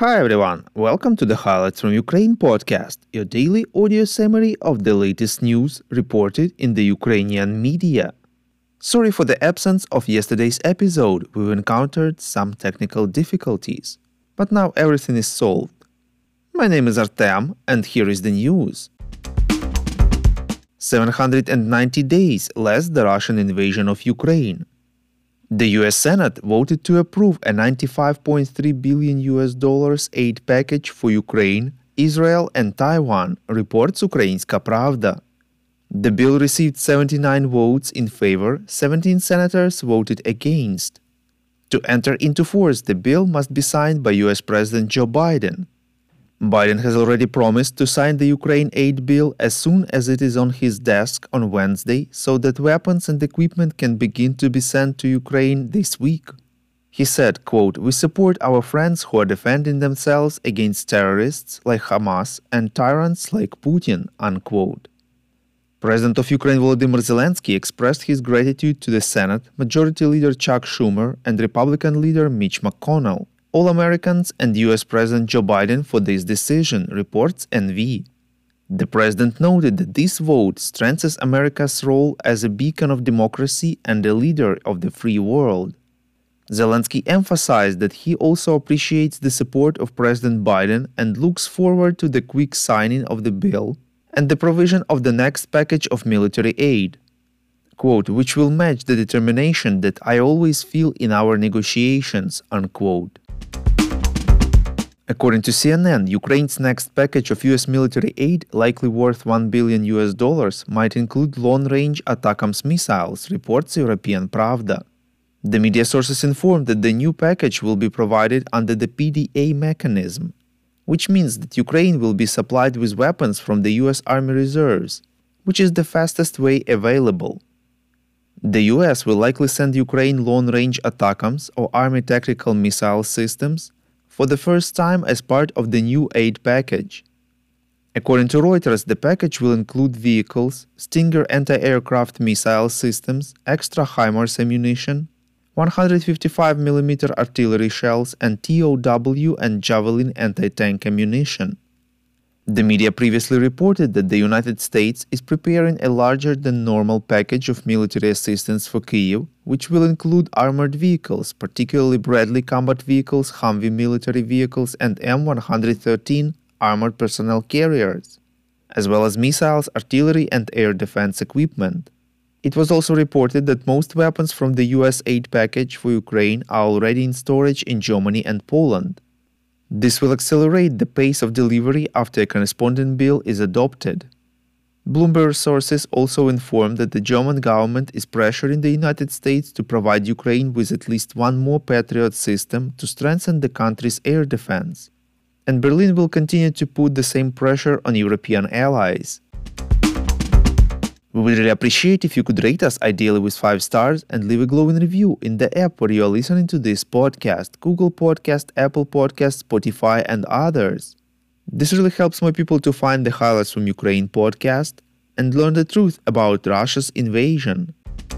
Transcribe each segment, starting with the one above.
Hi everyone, welcome to the Highlights from Ukraine podcast, your daily audio summary of the latest news reported in the Ukrainian media. Sorry for the absence of yesterday's episode, we've encountered some technical difficulties, but now everything is solved. My name is Artem, and here is the news. 790 days less the Russian invasion of Ukraine. The US Senate voted to approve a $95.3 billion aid package for Ukraine, Israel and Taiwan, reports Ukrainska Pravda. The bill received 79 votes in favor, 17 senators voted against. To enter into force, the bill must be signed by US President Joe Biden. Biden has already promised to sign the Ukraine aid bill as soon as it is on his desk on Wednesday so that weapons and equipment can begin to be sent to Ukraine this week. He said, quote, "We support our friends who are defending themselves against terrorists like Hamas and tyrants like Putin," unquote. President of Ukraine Volodymyr Zelensky expressed his gratitude to the Senate, Majority Leader Chuck Schumer and Republican Leader Mitch McConnell, all Americans and US President Joe Biden for this decision, reports NV. The president noted that this vote strengthens America's role as a beacon of democracy and a leader of the free world. Zelensky emphasized that he also appreciates the support of President Biden and looks forward to the quick signing of the bill and the provision of the next package of military aid, quote, "which will match the determination that I always feel in our negotiations," unquote. According to CNN, Ukraine's next package of US military aid, likely worth $1 billion, might include long-range ATACMS missiles, reports European Pravda. The media sources informed that the new package will be provided under the PDA mechanism, which means that Ukraine will be supplied with weapons from the US Army Reserves, which is the fastest way available. The US will likely send Ukraine long-range ATACMS or Army tactical missile systems for the first time as part of the new aid package. According to Reuters, the package will include vehicles, Stinger anti-aircraft missile systems, extra HIMARS ammunition, 155mm artillery shells, and TOW and Javelin anti-tank ammunition. The media previously reported that the United States is preparing a larger-than-normal package of military assistance for Kyiv, which will include armored vehicles, particularly Bradley combat vehicles, Humvee military vehicles, and M113 armored personnel carriers, as well as missiles, artillery, and air defense equipment. It was also reported that most weapons from the US aid package for Ukraine are already in storage in Germany and Poland. This will accelerate the pace of delivery after a corresponding bill is adopted. Bloomberg sources also informed that the German government is pressuring the United States to provide Ukraine with at least one more Patriot system to strengthen the country's air defense, and Berlin will continue to put the same pressure on European allies. We would really appreciate if you could rate us, ideally with 5 stars, and leave a glowing review in the app where you are listening to this podcast, Google Podcast, Apple Podcast, Spotify, and others. This really helps more people to find the Highlights from Ukraine podcast and learn the truth about Russia's invasion.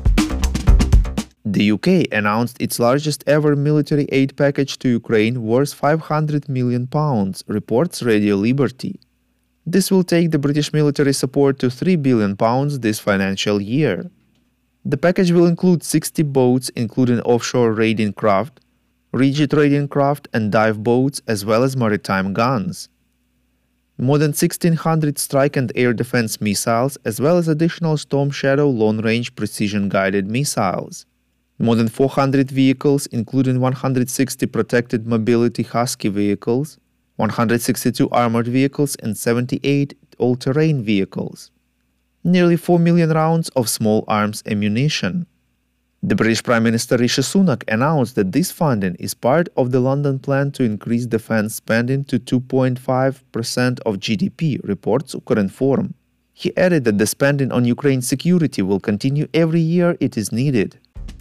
The UK announced its largest ever military aid package to Ukraine worth £500 million, reports Radio Liberty. This will take the British military support to £3 billion this financial year. The package will include 60 boats, including offshore raiding craft, rigid raiding craft, and dive boats, as well as maritime guns. More than 1,600 strike and air defense missiles, as well as additional Storm Shadow long-range precision-guided missiles. More than 400 vehicles, including 160 protected mobility Husky vehicles, 162 armored vehicles, and 78 all-terrain vehicles. Nearly 4 million rounds of small arms ammunition. The British Prime Minister Rishi Sunak announced that this funding is part of the London plan to increase defense spending to 2.5% of GDP, reports Ukrinform. He added that the spending on Ukraine's security will continue every year it is needed.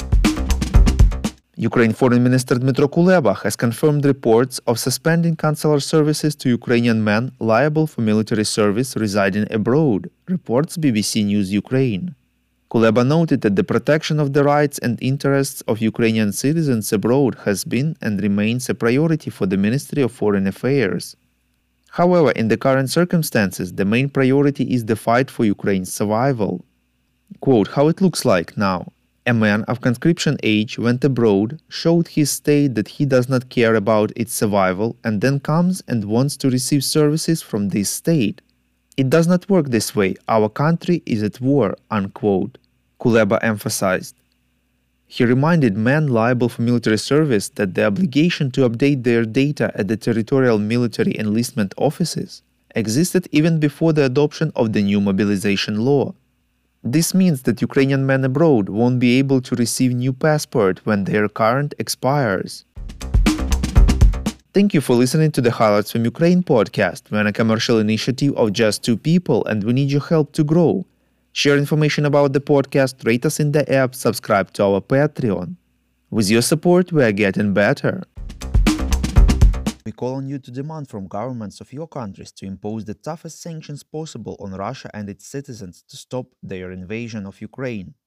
Ukraine Foreign Minister Dmytro Kuleba has confirmed reports of suspending consular services to Ukrainian men liable for military service residing abroad, reports BBC News Ukraine. Kuleba noted that the protection of the rights and interests of Ukrainian citizens abroad has been and remains a priority for the Ministry of Foreign Affairs. However, in the current circumstances, the main priority is the fight for Ukraine's survival. Quote, how it looks like now. A man of conscription age went abroad, showed his state that he does not care about its survival, and then comes and wants to receive services from this state. It does not work this way. Our country is at war, unquote, Kuleba emphasized. He reminded men liable for military service that the obligation to update their data at the territorial military enlistment offices existed even before the adoption of the new mobilization law. This means that Ukrainian men abroad won't be able to receive new passport when their current expires. Thank you for listening to the Highlights from Ukraine podcast. We're a commercial initiative of just 2 people and we need your help to grow. Share information about the podcast, rate us in the app, subscribe to our Patreon. With your support, we are getting better. We call on you to demand from governments of your countries to impose the toughest sanctions possible on Russia and its citizens to stop their invasion of Ukraine.